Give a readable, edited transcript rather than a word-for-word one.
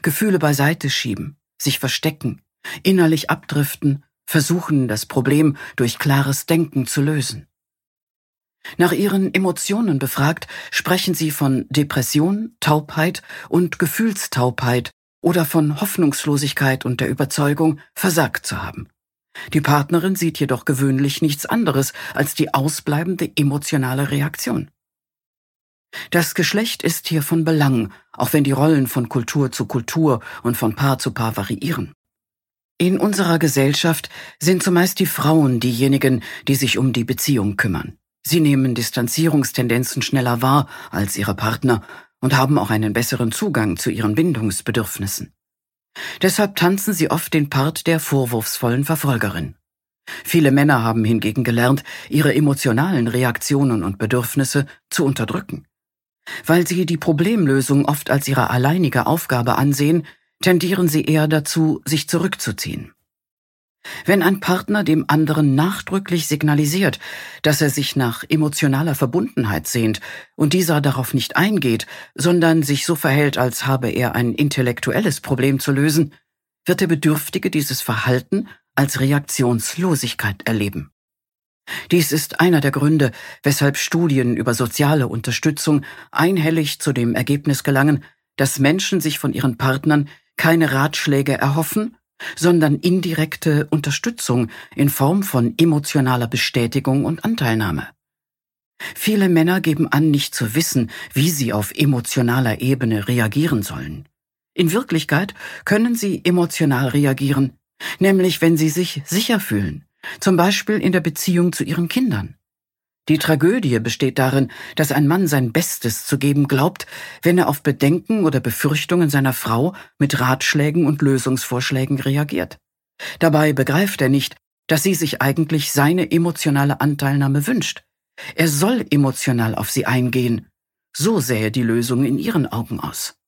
Gefühle beiseite schieben, sich verstecken, innerlich abdriften, versuchen, das Problem durch klares Denken zu lösen. Nach ihren Emotionen befragt, sprechen sie von Depression, Taubheit und Gefühlstaubheit oder von Hoffnungslosigkeit und der Überzeugung, versagt zu haben. Die Partnerin sieht jedoch gewöhnlich nichts anderes als die ausbleibende emotionale Reaktion. Das Geschlecht ist hier von Belang, auch wenn die Rollen von Kultur zu Kultur und von Paar zu Paar variieren. In unserer Gesellschaft sind zumeist die Frauen diejenigen, die sich um die Beziehung kümmern. Sie nehmen Distanzierungstendenzen schneller wahr als ihre Partner und haben auch einen besseren Zugang zu ihren Bindungsbedürfnissen. Deshalb tanzen sie oft den Part der vorwurfsvollen Verfolgerin. Viele Männer haben hingegen gelernt, ihre emotionalen Reaktionen und Bedürfnisse zu unterdrücken. Weil sie die Problemlösung oft als ihre alleinige Aufgabe ansehen, tendieren sie eher dazu, sich zurückzuziehen. Wenn ein Partner dem anderen nachdrücklich signalisiert, dass er sich nach emotionaler Verbundenheit sehnt und dieser darauf nicht eingeht, sondern sich so verhält, als habe er ein intellektuelles Problem zu lösen, wird der Bedürftige dieses Verhalten als Reaktionslosigkeit erleben. Dies ist einer der Gründe, weshalb Studien über soziale Unterstützung einhellig zu dem Ergebnis gelangen, dass Menschen sich von ihren Partnern keine Ratschläge erhoffen, sondern indirekte Unterstützung in Form von emotionaler Bestätigung und Anteilnahme. Viele Männer geben an, nicht zu wissen, wie sie auf emotionaler Ebene reagieren sollen. In Wirklichkeit können sie emotional reagieren, nämlich wenn sie sich sicher fühlen, zum Beispiel in der Beziehung zu ihren Kindern. Die Tragödie besteht darin, dass ein Mann sein Bestes zu geben glaubt, wenn er auf Bedenken oder Befürchtungen seiner Frau mit Ratschlägen und Lösungsvorschlägen reagiert. Dabei begreift er nicht, dass sie sich eigentlich seine emotionale Anteilnahme wünscht. Er soll emotional auf sie eingehen. So sähe die Lösung in ihren Augen aus.